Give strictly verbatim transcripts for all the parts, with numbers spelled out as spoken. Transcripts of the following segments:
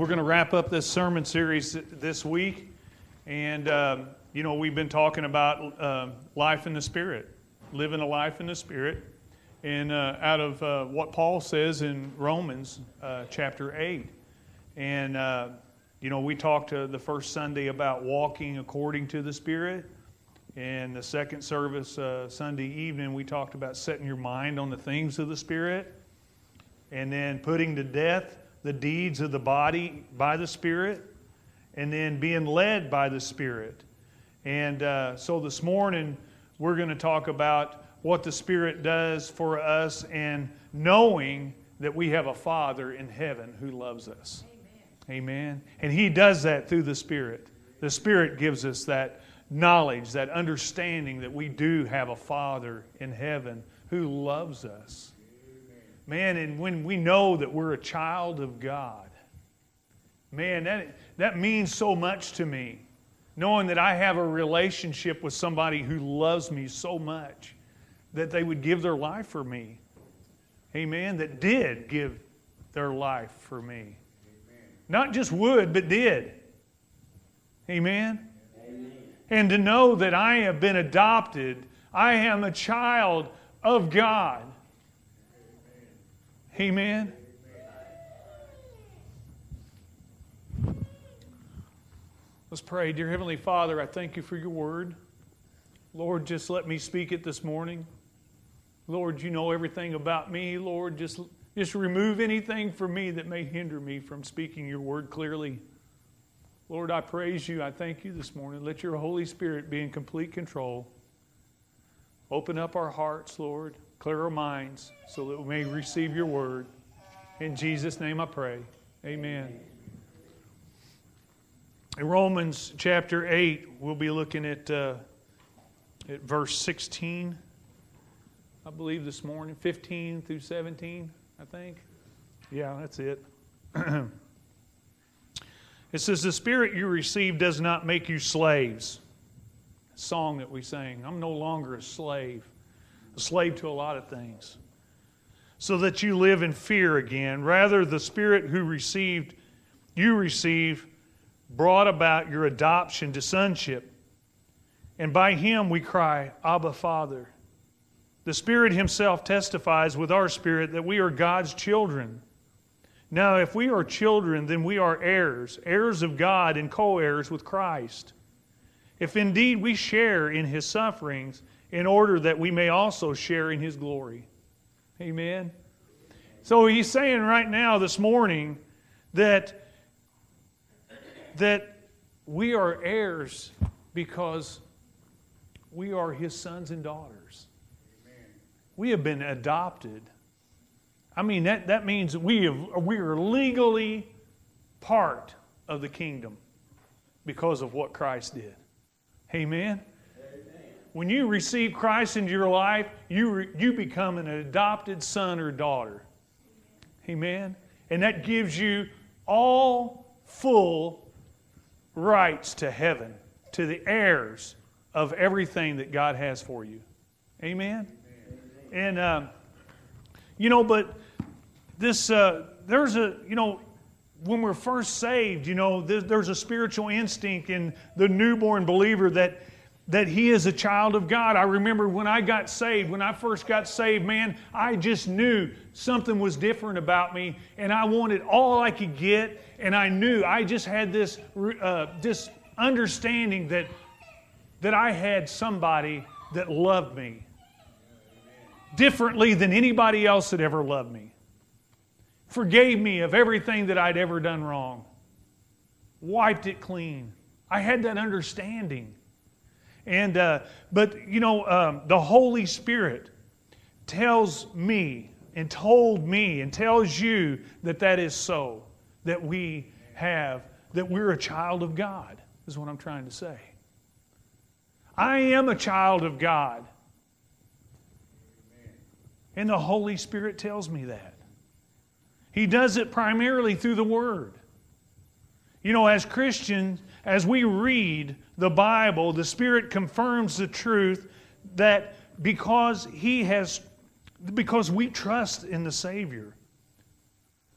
we're going to wrap up this sermon series this week. And, um, you know, we've been talking about uh, life in the Spirit, living a life in the Spirit. And uh, out of uh, what Paul says in Romans uh, chapter eight. And, uh, you know, we talked uh, the first Sunday about walking according to the Spirit. And the second service, uh, Sunday evening, we talked about setting your mind on the things of the Spirit. And then putting to death the deeds of the body by the Spirit. And then being led by the Spirit. And uh, so this morning, we're going to talk about what the Spirit does for us and knowing that we have a Father in heaven who loves us. Amen. Amen. And He does that through the Spirit. The Spirit gives us that knowledge, that understanding that we do have a Father in heaven who loves us. Man, and when we know that we're a child of God, man, that, that means so much to me. Knowing that I have a relationship with somebody who loves me so much that they would give their life for me. Amen. That did give their life for me. Amen. Not just would, but did. Amen. Amen. And to know that I have been adopted, I am a child of God. Amen. Amen. Let's pray. Dear Heavenly Father, I thank You for Your word. Lord, just let me speak it this morning. Lord, You know everything about me. Lord, just, just remove anything from me that may hinder me from speaking Your word clearly. Lord, I praise You. I thank You this morning. Let Your Holy Spirit be in complete control. Open up our hearts, Lord. Clear our minds so that we may receive Your word. In Jesus' name I pray. Amen. In Romans chapter eight, we'll be looking at, uh, at verse sixteen. I believe this morning, fifteen through seventeen, I think. Yeah, that's it. It says, the Spirit you receive does not make you slaves. A song that we sang. I'm no longer a slave. A slave to a lot of things. So that you live in fear again. Rather, the Spirit who received, you receive, brought about your adoption to sonship. And by Him we cry, Abba, Father. The Spirit Himself testifies with our spirit that we are God's children. Now, if we are children, then we are heirs, heirs of God and co-heirs with Christ. If indeed we share in His sufferings, in order that we may also share in His glory. Amen. So He's saying right now this morning that, that we are heirs because we are His sons and daughters. We have been adopted. I mean, that, that means we, have, we are legally part of the kingdom because of what Christ did. Amen? Amen. When you receive Christ into your life, you, re, you become an adopted son or daughter. Amen? And that gives you all full rights to heaven, to the heirs of everything that God has for you. Amen? And, uh, you know, but this, uh, there's a, you know, when we're first saved, you know, there's, there's a spiritual instinct in the newborn believer that, that he is a child of God. I remember when I got saved, when I first got saved, man, I just knew something was different about me, and I wanted all I could get, and I knew, I just had this, uh, this understanding that, that I had somebody that loved me differently than anybody else that ever loved me. Forgave me of everything that I'd ever done wrong. Wiped it clean. I had that understanding. And uh, but, you know, um, the Holy Spirit tells me and told me and tells you that that is so. That we have, that we're a child of God, is what I'm trying to say. I am a child of God. And the Holy Spirit tells me that. He does it primarily through the Word. You know, as Christians, as we read the Bible, the Spirit confirms the truth that because He has, because we trust in the Savior,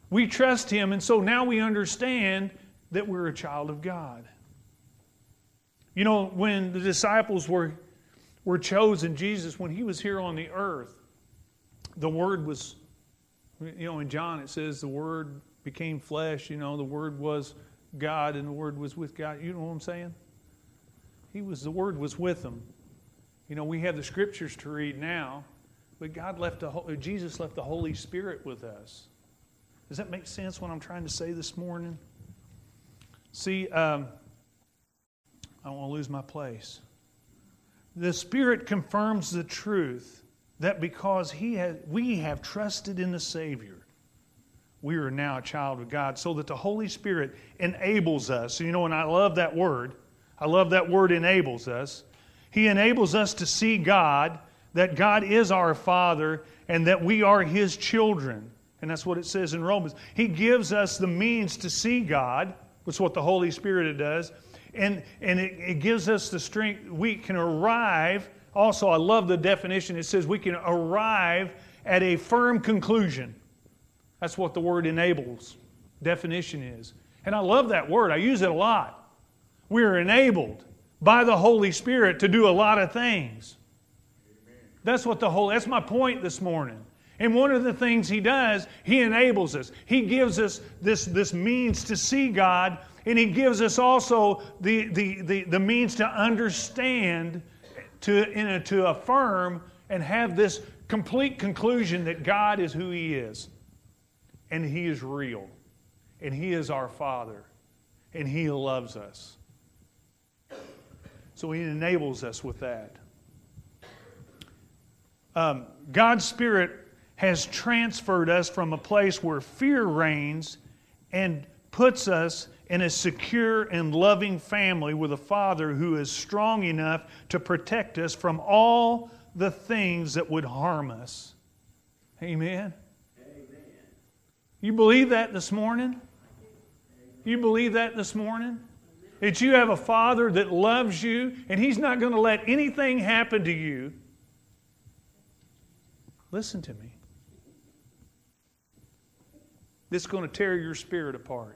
We trust Him, and so now we understand that we're a child of God. You know, when the disciples were, were chosen, Jesus, when He was here on the earth, the Word was, you know, in John it says the Word became flesh, you know, the Word was God and the Word was with God. You know what I'm saying? He was, the Word was with them. You know, we have the Scriptures to read now, but God left the, Jesus left the Holy Spirit with us. Does that make sense what I'm trying to say this morning? See, um, I don't want to lose my place. The Spirit confirms the truth that because He has, we have trusted in the Savior, we are now a child of God, so that the Holy Spirit enables us. You know, and I love that word. I love that word, enables us. He enables us to see God, that God is our Father, and that we are His children. And that's what it says in Romans. He gives us the means to see God. That's what the Holy Spirit does. And, and it, it gives us the strength. We can arrive. Also, I love the definition. It says we can arrive at a firm conclusion. That's what the word enables definition is. And I love that word. I use it a lot. We are enabled by the Holy Spirit to do a lot of things. Amen. That's what the whole, that's my point this morning. And one of the things He does, He enables us. He gives us this, this means to see God, and He gives us also the, the, the, the means to understand, to, in a, to affirm and have this complete conclusion that God is who He is. And He is real. And He is our Father. And He loves us. So He enables us with that. Um, God's Spirit has transferred us from a place where fear reigns and puts us in a secure and loving family with a Father who is strong enough to protect us from all the things that would harm us. Amen? Amen. You believe that this morning? You believe that this morning? That you have a Father that loves you and He's not going to let anything happen to you. Listen to me. That's going to tear your spirit apart.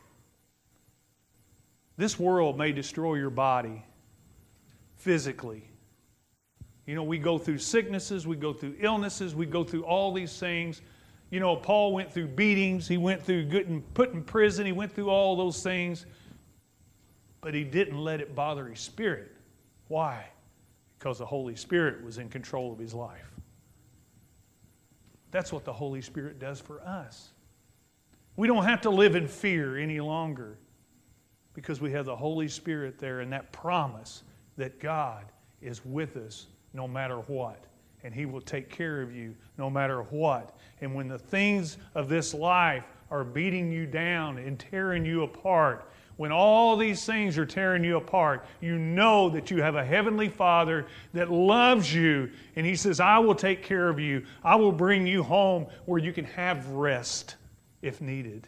This world may destroy your body physically. You know, we go through sicknesses, we go through illnesses, we go through all these things. You know, Paul went through beatings, he went through getting put in prison, he went through all those things. But he didn't let it bother his spirit. Why? Because the Holy Spirit was in control of his life. That's what the Holy Spirit does for us. We don't have to live in fear any longer because we have the Holy Spirit there and that promise that God is with us no matter what. And He will take care of you no matter what. And when the things of this life are beating you down and tearing you apart, when all these things are tearing you apart, you know that you have a Heavenly Father that loves you. And He says, I will take care of you. I will bring you home where you can have rest if needed.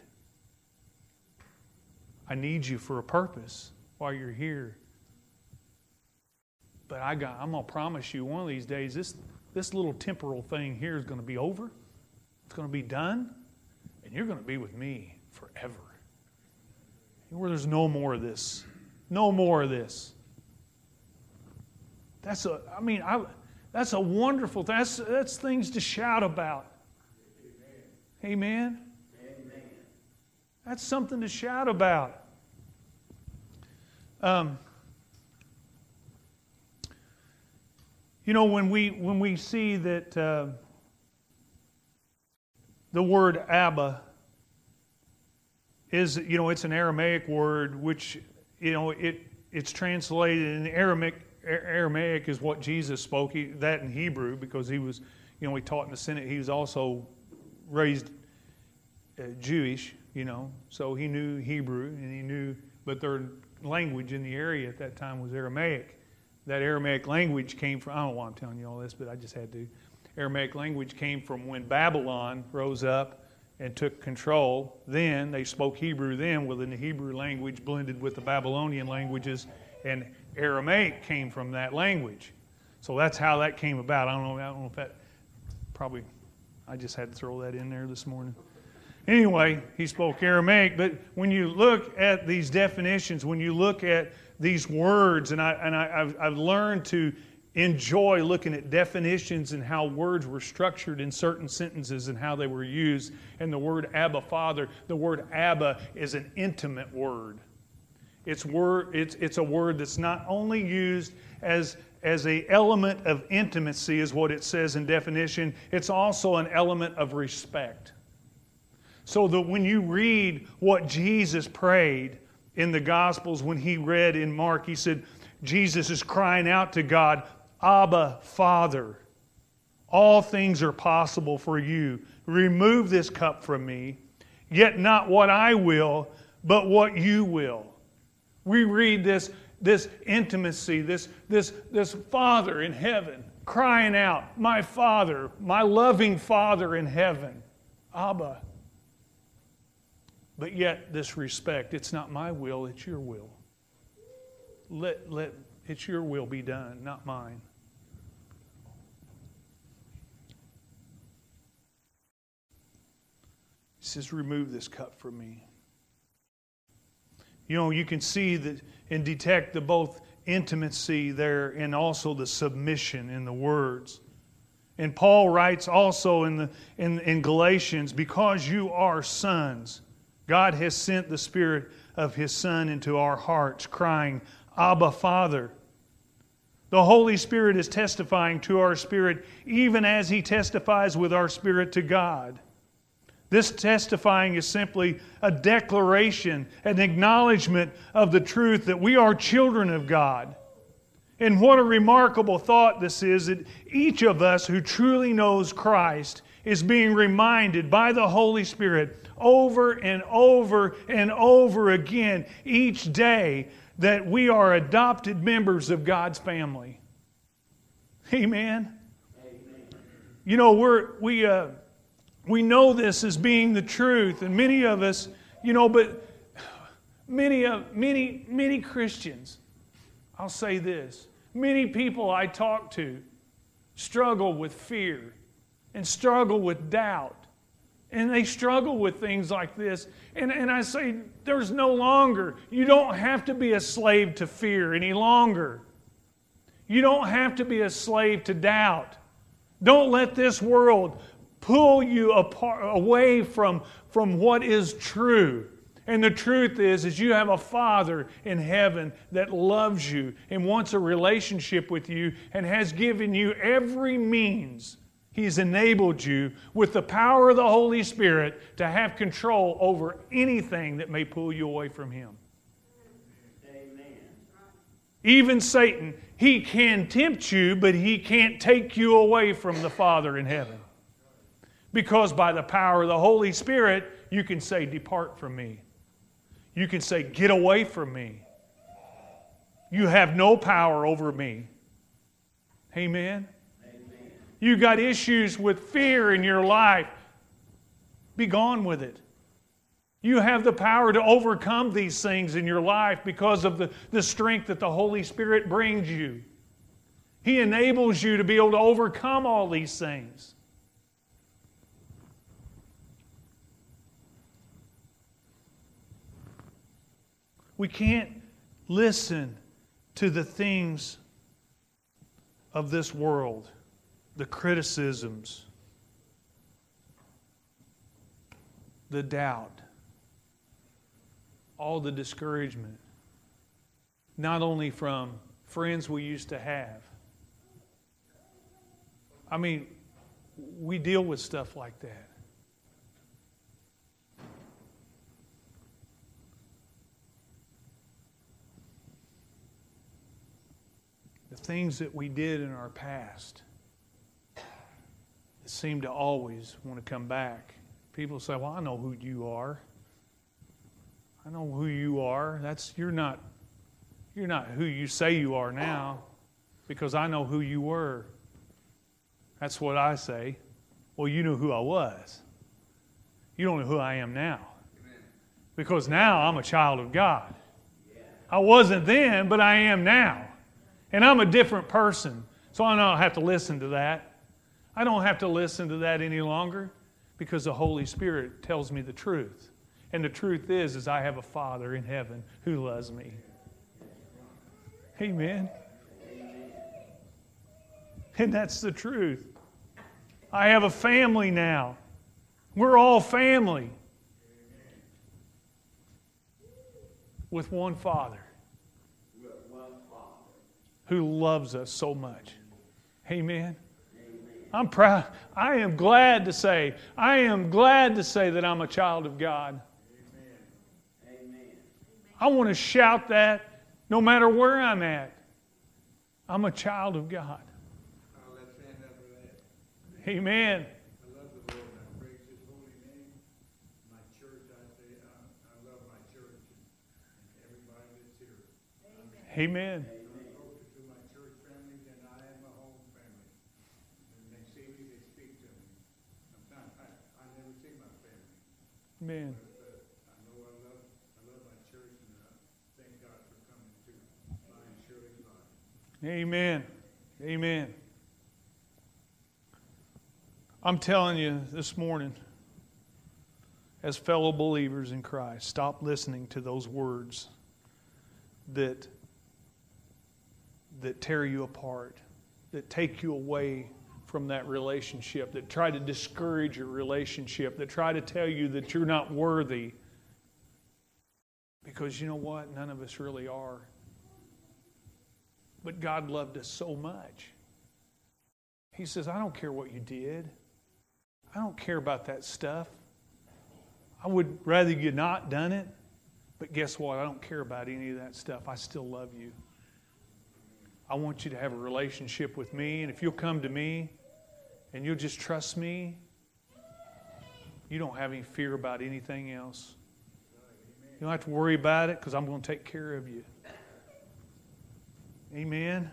I need you for a purpose while you're here. But I got, I'm going to promise you one of these days, this, this little temporal thing here is going to be over. It's going to be done. And you're going to be with me forever. Where there's no more of this. No more of this. That's a, I mean, I, that's a wonderful, that's, that's things to shout about. Amen. Amen. Amen. That's something to shout about. Um, you know, when we when we see that uh, the word Abba is, you know, it's an Aramaic word which, you know, it it's translated in Aramaic. Aramaic is what Jesus spoke. He, that in Hebrew, because he was, you know, he taught in the Senate. He was also raised uh, Jewish, you know, so he knew Hebrew and he knew, but their language in the area at that time was Aramaic. That Aramaic language came from, I don't know why I'm telling you all this, but I just had to. Aramaic language came from when Babylon rose up and took control. Then they spoke Hebrew then, within the Hebrew language blended with the Babylonian languages, and Aramaic came from that language. So that's how that came about. I don't know, I don't know if that, probably, I just had to throw that in there this morning. Anyway, he spoke Aramaic, but when you look at these definitions, when you look at these words, and, I, and I, I've, I've learned to enjoy looking at definitions and how words were structured in certain sentences and how they were used. And the word Abba, Father, the word Abba is an intimate word. It's, word, it's, it's a word that's not only used as, as an element of intimacy, is what it says in definition, it's also an element of respect. So that when you read what Jesus prayed in the Gospels, when he read in Mark, he said, Jesus is crying out to God, Abba, Father, all things are possible for you. Remove this cup from me, yet not what I will, but what you will. We read this, this intimacy, this, this, this Father in heaven crying out, my Father, my loving Father in heaven, Abba. But yet this respect, it's not my will, it's your will. Let, let, it's your will be done, not mine. He says, remove this cup from me. You know, you can see that and detect the both intimacy there and also the submission in the words. And Paul writes also in, the, in, in Galatians, because you are sons, God has sent the Spirit of His Son into our hearts, crying, Abba, Father. The Holy Spirit is testifying to our spirit, even as He testifies with our spirit to God. This testifying is simply a declaration, an acknowledgement of the truth that we are children of God. And what a remarkable thought this is, that each of us who truly knows Christ is being reminded by the Holy Spirit over and over and over again each day that we are adopted members of God's family. Amen? Amen. You know, we're, we, uh, we know this as being the truth, and many of us, you know, but many, of, many, many Christians, I'll say this, many people I talk to struggle with fear and struggle with doubt. And they struggle with things like this. And, and I say, there's no longer, you don't have to be a slave to fear any longer. You don't have to be a slave to doubt. Don't let this world pull you apart, away from, from what is true. And the truth is, is you have a Father in heaven that loves you and wants a relationship with you and has given you every means. He's enabled you with the power of the Holy Spirit to have control over anything that may pull you away from Him. Amen. Even Satan, he can tempt you, but he can't take you away from the Father in heaven. Because by the power of the Holy Spirit, you can say, depart from me. You can say, get away from me. You have no power over me. Amen. You got issues with fear in your life. Be gone with it. You have the power to overcome these things in your life because of the, the strength that the Holy Spirit brings you. He enables you to be able to overcome all these things. We can't listen to the things of this world. The criticisms, the doubt, all the discouragement, not only from friends we used to have. I mean, we deal with stuff like that. The things that we did in our past seem to always want to come back. People say, well, I know who you are. I know who you are. That's you're not you're not who you say you are now, because I know who you were. That's what I say. Well, you knew who I was. You don't know who I am now. Because now I'm a child of God. I wasn't then, but I am now. And I'm a different person. So I don't have to listen to that. I don't have to listen to that any longer, Because the Holy Spirit tells me the truth. And the truth is, is I have a Father in heaven who loves me. Amen. And that's the truth. I have a family now. We're all family. With one Father. Who loves us so much. Amen. I'm proud. I am glad to say, I am glad to say that I'm a child of God. I want to shout that no matter where I'm at. I'm a child of God. Amen. I love the Lord and I praise His holy name. My church, I say, I, I love my church and everybody that's here. Amen. I'm closer to my church family than I am my home family. When they see me, they speak to me. Sometimes I, I never see my family. Amen. But uh, I know I love, I love my church and I thank God for coming to mine Shirley's life. Amen. Amen. I'm telling you this morning, as fellow believers in Christ, stop listening to those words that, that tear you apart, that take you away from that relationship, that try to discourage your relationship, that try to tell you that you're not worthy. Because you know what? None of us really are. But God loved us so much. He says, I don't care what you did. I don't care about that stuff. I would rather you not done it. But guess what? I don't care about any of that stuff. I still love you. I want you to have a relationship with me. And if you'll come to me and you'll just trust me, you don't have any fear about anything else. You don't have to worry about it because I'm going to take care of you. Amen.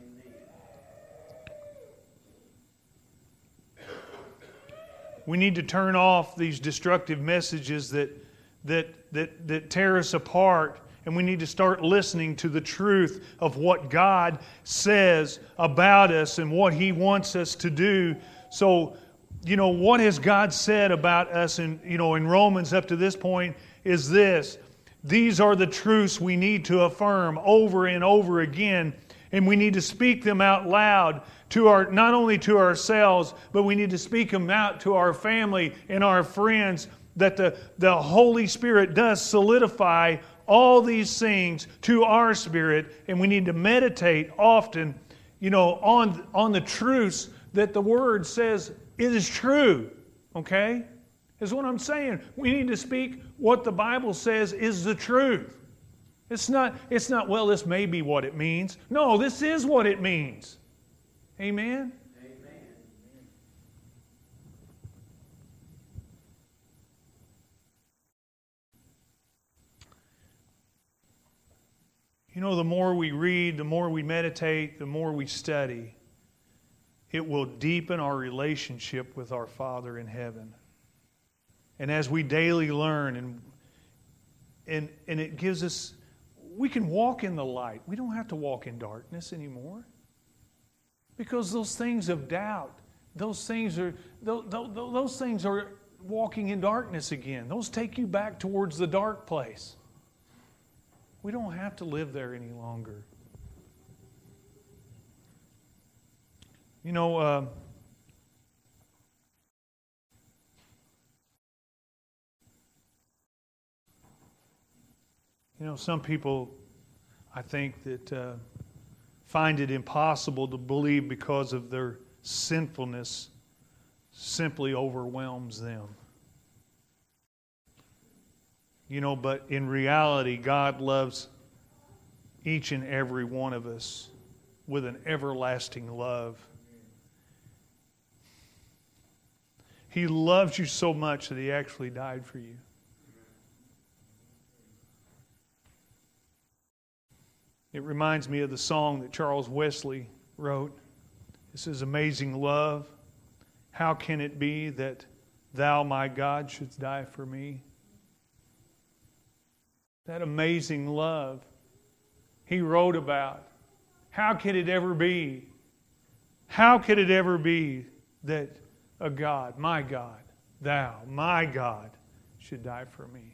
We need to turn off these destructive messages that, that, that, that tear us apart. And we need to start listening to the truth of what God says about us and what He wants us to do. So, you know, what has God said about us in, you know, in Romans up to this point is this. These are the truths we need to affirm over and over again. And we need to speak them out loud to our, not only to ourselves, but we need to speak them out to our family and our friends, that the, the Holy Spirit does solidify all these things to our spirit, and we need to meditate often, you know, on, on the truths that the Word says it is true. Okay? Is what I'm saying. We need to speak what the Bible says is the truth. It's not, it's not, well, this may be what it means. No, this is what it means. Amen? Amen. You know, the more we read, the more we meditate, the more we study, it will deepen our relationship with our Father in heaven. And as we daily learn, and, and, and it gives us, we can walk in the light. We don't have to walk in darkness anymore. Because those things of doubt, those things are those, those things are walking in darkness again. Those take you back towards the dark place. We don't have to live there any longer. You know, uh, you know, some people, I think that uh, find it impossible to believe because of their sinfulness simply overwhelms them. You know, but in reality, God loves each and every one of us with an everlasting love. He loves you so much that He actually died for you. It reminds me of the song that Charles Wesley wrote. This is amazing love. How can it be that Thou, my God, shouldst die for me? That amazing love he wrote about. How could it ever be? How could it ever be that a God, my God, thou, my God, should die for me.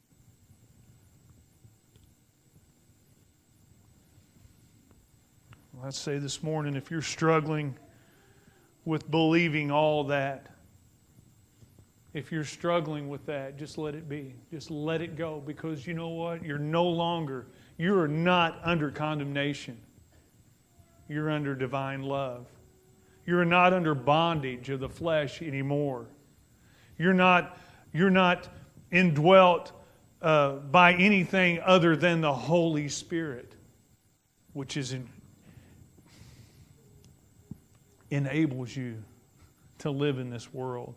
Let's say this morning, if you're struggling with believing all that, if you're struggling with that, just let it be. Just let it go, because you know what? You're no longer, you are not under condemnation. You're under divine love. You're not under bondage of the flesh anymore. You're not, you're not indwelt uh, by anything other than the Holy Spirit, which is in, enables you to live in this world.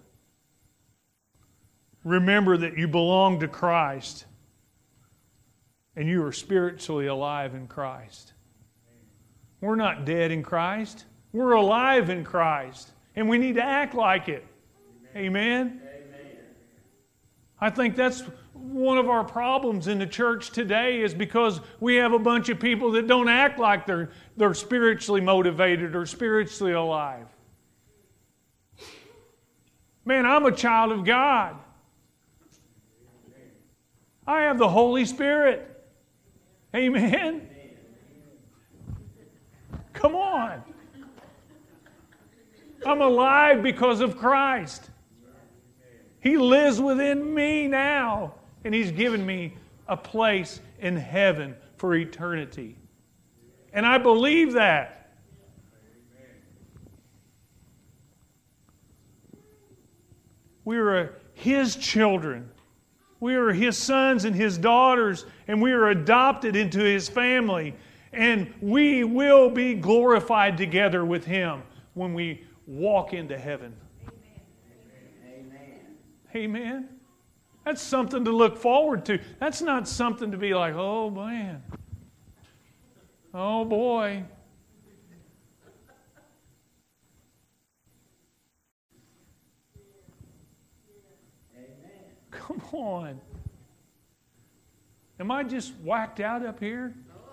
Remember that you belong to Christ and you are spiritually alive in Christ. We're not dead in Christ. We're alive in Christ, and we need to act like it. Amen? Amen. I think that's one of our problems in the church today, is because we have a bunch of people that don't act like they're, they're spiritually motivated or spiritually alive. Man, I'm a child of God. I have the Holy Spirit. Amen? Come on. I'm alive because of Christ. He lives within me now, and He's given me a place in heaven for eternity. And I believe that. We are His children. We are His sons and His daughters, and we are adopted into His family. And we will be glorified together with Him when we walk into heaven. Amen. Amen. That's something to look forward to. That's not something to be like, oh man, oh boy. Amen. Come on. Am I just whacked out up here?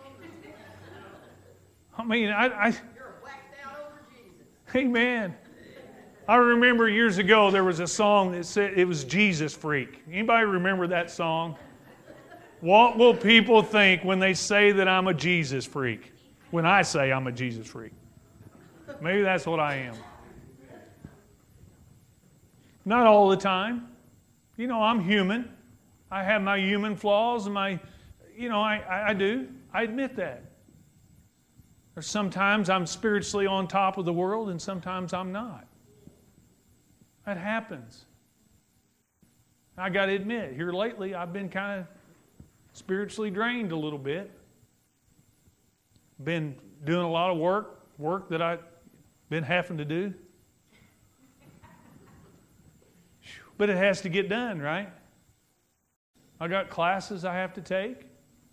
I mean, I... I You're whacked out over Jesus. Amen. I remember years ago there was a song that said it was Jesus Freak. Anybody remember that song? What will people think when they say that I'm a Jesus freak? When I say I'm a Jesus freak. Maybe that's what I am. Not all the time. You know, I'm human. I have my human flaws and my, you know, I, I, I do. I admit that. Or sometimes I'm spiritually on top of the world and sometimes I'm not. That happens. I got to admit, here lately I've been kind of spiritually drained a little bit. Been doing a lot of work, work that I've been having to do. But it has to get done, right? I got classes I have to take.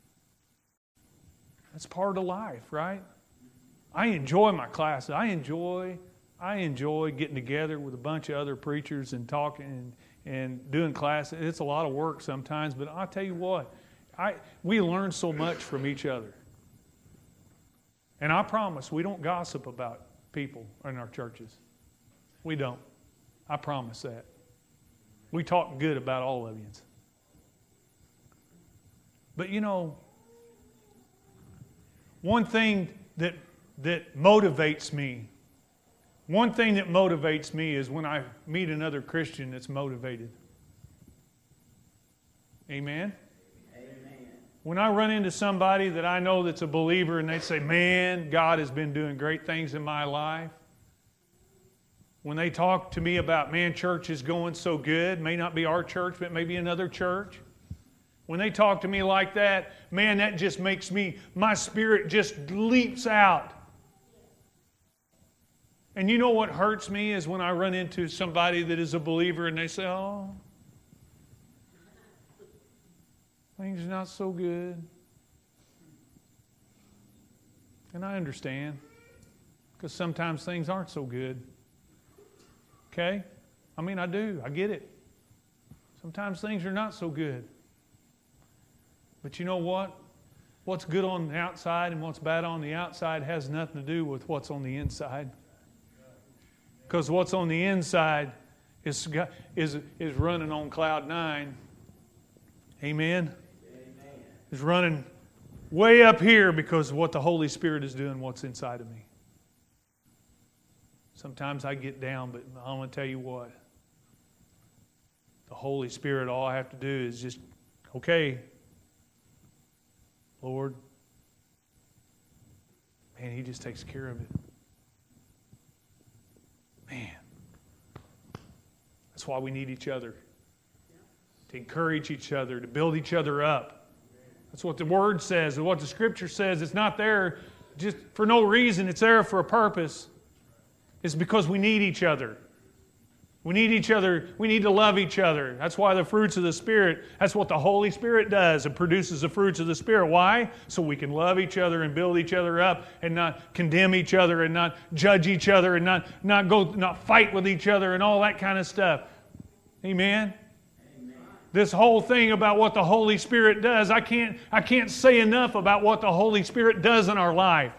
That's part of life, right? I enjoy my classes. I enjoy, I enjoy getting together with a bunch of other preachers and talking and, and doing classes. It's a lot of work sometimes, but I'll tell you what, I we learn so much from each other. And I promise we don't gossip about people in our churches. We don't. I promise that. We talk good about all of you. But you know, one thing that that motivates me, one thing that motivates me is when I meet another Christian that's motivated. Amen? Amen. When I run into somebody that I know that's a believer and they say, man, God has been doing great things in my life. When they talk to me about, man, church is going so good, may not be our church, but maybe another church. When they talk to me like that, man, that just makes me, my spirit just leaps out. And you know what hurts me is when I run into somebody that is a believer and they say, oh, things are not so good. And I understand, because sometimes things aren't so good. Okay? I mean, I do. I get it. Sometimes things are not so good. But you know what? What's good on the outside and what's bad on the outside has nothing to do with what's on the inside. Because what's on the inside is, is, is running on cloud nine. Amen? Amen. Is running way up here because of what the Holy Spirit is doing, what's inside of me. Sometimes I get down, but I want to tell you what. The Holy Spirit, all I have to do is just, okay, Lord. Man, He just takes care of it. Man. That's why we need each other. To encourage each other, to build each other up. That's what the Word says and what the Scripture says. It's not there just for no reason. It's there for a purpose. It's because we need each other. We need each other. We need to love each other. That's why the fruits of the Spirit, that's what the Holy Spirit does. It produces the fruits of the Spirit. Why? So we can love each other and build each other up and not condemn each other and not judge each other and not, not go not fight with each other and all that kind of stuff. Amen? Amen. This whole thing about what the Holy Spirit does, I can't, I can't say enough about what the Holy Spirit does in our life.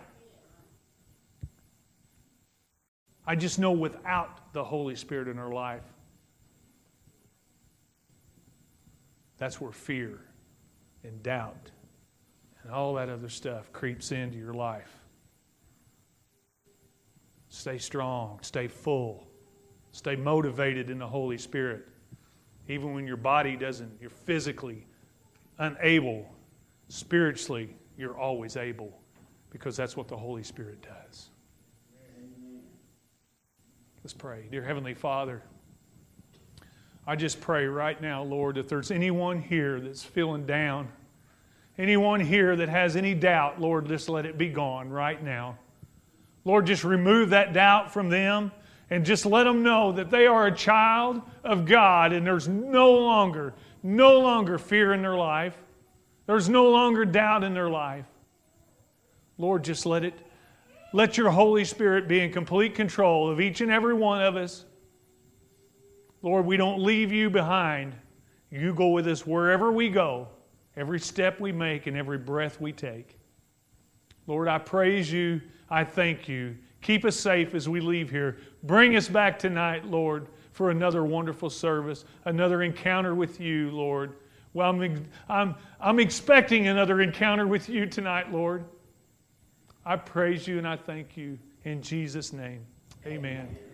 I just know without the Holy Spirit in our life, that's where fear and doubt and all that other stuff creeps into your life. Stay strong, stay full, stay motivated in the Holy Spirit. Even when your body doesn't, you're physically unable, spiritually, you're always able, because that's what the Holy Spirit does. Let's pray. Dear Heavenly Father, I just pray right now, Lord, if there's anyone here that's feeling down, anyone here that has any doubt, Lord, just let it be gone right now. Lord, just remove that doubt from them and just let them know that they are a child of God and there's no longer, no longer fear in their life. There's no longer doubt in their life. Lord, just let it Let your Holy Spirit be in complete control of each and every one of us. Lord, we don't leave you behind. You go with us wherever we go, every step we make and every breath we take. Lord, I praise you. I thank you. Keep us safe as we leave here. Bring us back tonight, Lord, for another wonderful service, another encounter with you, Lord. Well, I'm, I'm, I'm expecting another encounter with you tonight, Lord. I praise you and I thank you in Jesus' name. Amen.